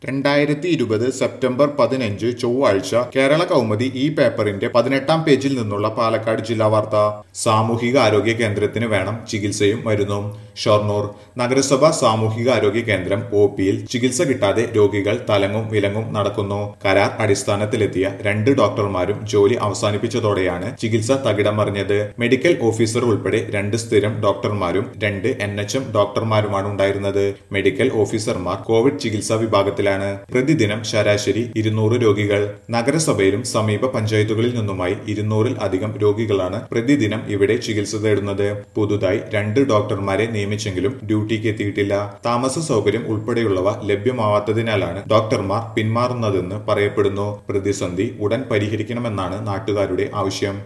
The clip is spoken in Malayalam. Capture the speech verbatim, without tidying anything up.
രണ്ടായിരത്തി ഇരുപത് സെപ്റ്റംബർ പതിനഞ്ച് ചൊവ്വാഴ്ച കേരള കൗമുദി ഈ പേപ്പറിന്റെ പതിനെട്ടാം പേജിൽ നിന്നുള്ള പാലക്കാട് ജില്ലാ വാർത്ത. സാമൂഹിക ആരോഗ്യ കേന്ദ്രത്തിന് വേണം ചികിത്സയും മരുന്നും. ഷൊർണൂർ നഗരസഭ സാമൂഹിക ആരോഗ്യ കേന്ദ്രം ഒ പിയിൽ ചികിത്സ കിട്ടാതെ രോഗികൾ തലങ്ങും വിലങ്ങും നടക്കുന്നു. കരാർ അടിസ്ഥാനത്തിലെത്തിയ രണ്ട് ഡോക്ടർമാരും ജോലി അവസാനിപ്പിച്ചതോടെയാണ് ചികിത്സ തകിടം മറിഞ്ഞത്. മെഡിക്കൽ ഓഫീസർ ഉൾപ്പെടെ രണ്ട് സ്ഥിരം ഡോക്ടർമാരും രണ്ട് എൻ എച്ച് എം ഡോക്ടർമാരുമാണ് ഉണ്ടായിരുന്നത്. മെഡിക്കൽ ഓഫീസർമാർ കോവിഡ് ചികിത്സാ വിഭാഗത്തിലാണ്. പ്രതിദിനം ശരാശരി ഇരുന്നൂറ് രോഗികൾ. നഗരസഭയിലും സമീപ പഞ്ചായത്തുകളിൽ നിന്നുമായി ഇരുന്നൂറിൽ അധികം രോഗികളാണ് പ്രതിദിനം ഇവിടെ ചികിത്സ തേടുന്നത്. പുതുതായി രണ്ട് ഡോക്ടർമാരെ നിയമിച്ചെങ്കിലും ഡ്യൂട്ടിക്ക് എത്തിയിട്ടില്ല. താമസ സൗകര്യം ഉൾപ്പെടെയുള്ളവ ലഭ്യമാവാത്തതിനാലാണ് ഡോക്ടർമാർ പിന്മാറുന്നതെന്ന് പറയപ്പെടുന്നു. പ്രതിസന്ധി ഉടൻ പരിഹരിക്കണമെന്നാണ് നാട്ടുകാരുടെ ആവശ്യം.